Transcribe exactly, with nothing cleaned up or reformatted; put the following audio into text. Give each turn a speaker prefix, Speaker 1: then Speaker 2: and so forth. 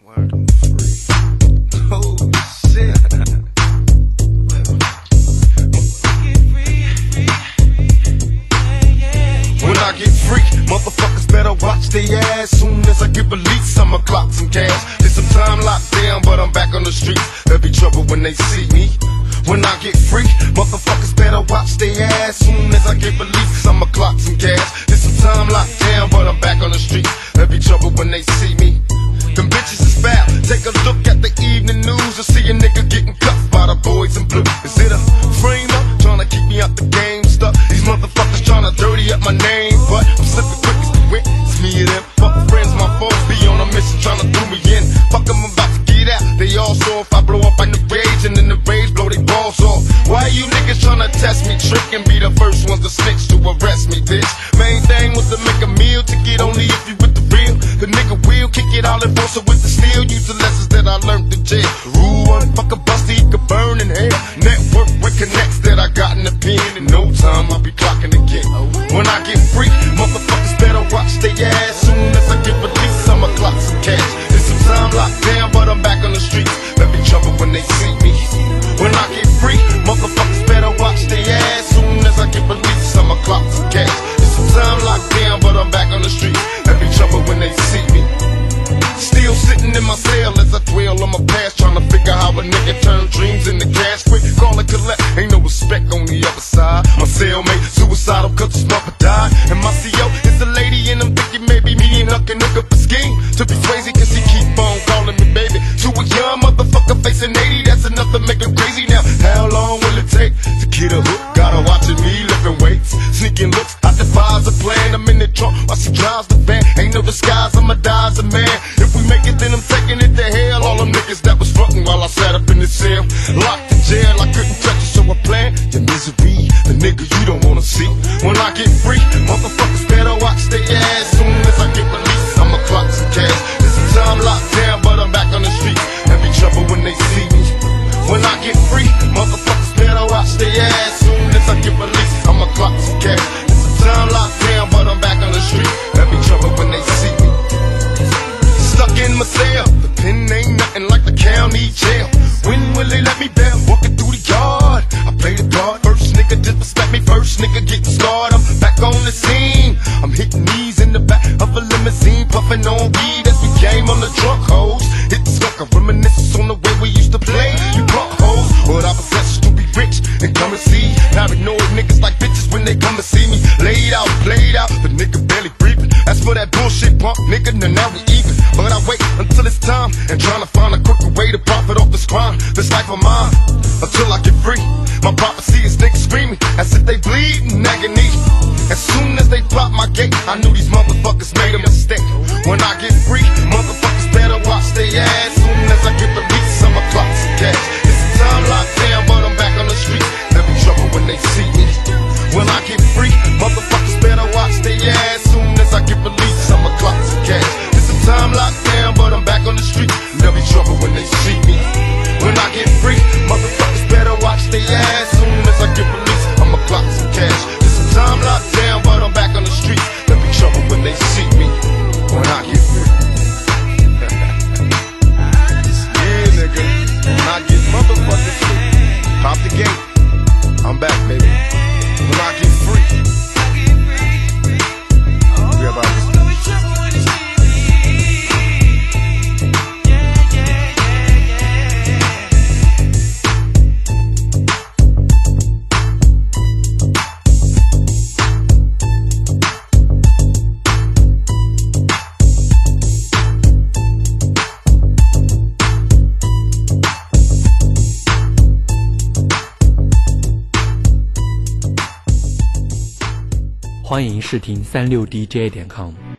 Speaker 1: Word free. Oh shit. When I get free, motherfuckers better watch their ass. Soon as I get released, I'ma clock some cash. Did some time locked down, but I'm back on the streets. There'll be trouble when they see me. When I get free, motherfuckers better watch their ass. Soon as I get released, I'ma clock some cash. Did some time locked down, but I'm back on the streets. There'll be trouble when they see me. Them bitches is foul. Take a look at the evening news and see a nigga getting cuffed by the boys in blue. Is it a frame up tryna keep me out the game stuff? These motherfuckers tryna dirty up my name, but I'm slipping quick as the wind. It's me and them. Fuck friends, my folks be on a mission tryna do me in. Fuck 'em, I'm about to get out. They all saw if I blow up in the rage, and in the rage blow they balls off. Why you niggas tryna test me, trick and be the first ones to snitch to arrest me, bitch? Main thing was to make a meal, to get only if you with the real. The nigga will kick it all and force it with the steel. Use the lessons that I learned in jail. Rule one, fuck a busty, he could burn in hell. Network with connects that I got in the pen. In no time I'll be clocking again. When I get free, motherfuckers better watch their ass. Soon as I get released, I'ma clock some cash. There's some time locked down, but I'm back on the streets. There'll be trouble when they see me. When I get free, motherfuckers better watch their ass. Soon as I get released, I'ma clock some cash. There's some time locked down, but I'm back on the streets. There'll be trouble when they see me. Still sitting in my cell as I dwell on my past, trying to figure how a nigga turn dreams into cash quick. Call it collect, ain't no respect on the other side. My cellmate suicidal cause his mother died, and my C O is a lady, and I'm thinking maybe me and her can hook up a scheme to be crazy cause he keep on calling me baby. To a young motherfucker facing eighty, that's enough to make him crazy. Now how long will it take to get a hook? Gotta watching me lifting weights, sneaking looks. I devise a plan, I'm in the trunk while she drives the van. Ain't no disguise, I'ma die as a man. If we make it, then I'm taking it to hell. All them niggas that was frontin' while I sat up in the cell, locked in jail, I couldn't touch it, so I planned your misery, the nigga you don't wanna see. When I get free, motherfuckers better watch their ass. Soon as I get released, I'ma clock some cash. There's some time locked down, but I'm back on the streets. There'll be trouble when they see me. When I get free, motherfuckers better watch their ass. Soon as I get released, I'ma clock some cash. There's some time locked down, but I'm back on the street. There'll be trouble when they see me. Stuck in my cell, the pen ain't nothing like the county jail. When will they let me bail? Walking through the yard, I play the guard. First nigga disrespect me, first nigga getting scarred. I'm back on the scene, I'm hitting knees in the back of a limousine, puffing on weed as we came on the drunk hoes. Hit the sucker, reminiscence on the way we used to play. You punk hoes, but I possess to be rich and come and see. Now ignore niggas like bitches when they come to see me. Laid out, played out, the nigga barely breathing. As for that bullshit punk nigga, now, now we even. But I wait until it's time and trying to find a quicker way to profit off this crime, this life of mine, until I get free. My prophecy is niggas screaming as if they bleed in agony. As soon as they pop my gate, I knew these motherfuckers made a mistake. When I get free, motherfuckers better watch their ass. Soon as I get released, I'ma clock some cash. It's some time locked down, but I'm back on the street. There'll be trouble when they see me. When I get free, motherfuckers better watch their ass. Soon as I get released, I'ma clock some cash. It's some time locked down, but I'm back on the street. There'll be trouble when they see me. When I get free, motherfuckers better watch their ass. Soon as I get released, I'ma clock some cash. It's some time locked down, but I'm back on the street. There'll be trouble when they see me. When I get free. Yeah, nigga. When I get motherfucking free, pop the gate. I'm back, baby. When I get free, we about to.
Speaker 2: 欢迎试听三六D J 点 com。